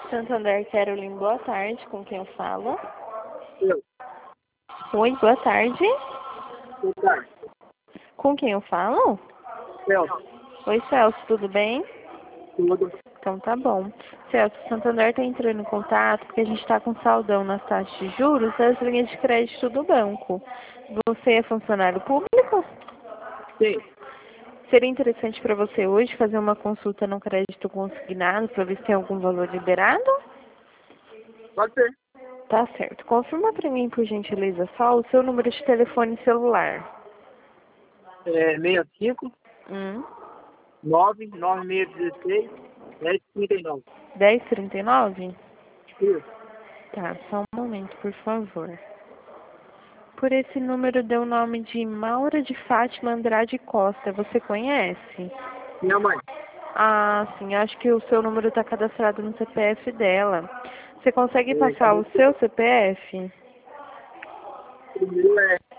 Santander, Caroline, boa tarde. Com quem eu falo? Eu. Oi, boa tarde. Boa tarde. Com quem eu falo? Celso. Oi, Celso, tudo bem? Tudo. Então tá bom. Celso, Santander está entrando em contato porque a gente está com saldão nas taxas de juros das linhas de crédito do banco. Você é funcionário público? Sim. Seria interessante para você hoje fazer uma consulta no crédito consignado para ver se tem algum valor liberado? Pode ser. Tá certo. Confirma para mim, por gentileza, só o seu número de telefone celular. 65 Hum. 99616 1039. 1039? Isso. Tá, só um momento, por favor. Por esse número deu o nome de Maura de Fátima Andrade Costa. Você conhece? Minha mãe. Ah, sim, acho que o seu número está cadastrado no CPF dela. Você consegue passar Cadê o seu CPF? o meu?